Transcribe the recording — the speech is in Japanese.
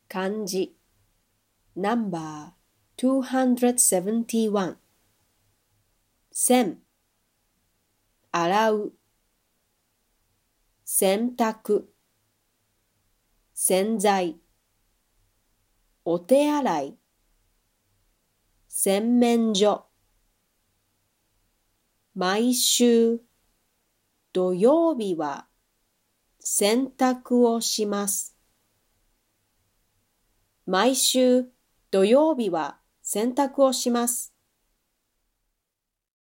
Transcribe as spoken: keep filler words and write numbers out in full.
漢字ナンバーにひゃくななじゅういち洗洗う洗濯洗剤お手洗い洗面所毎週土曜日は洗濯をします。毎週土曜日は洗濯をします。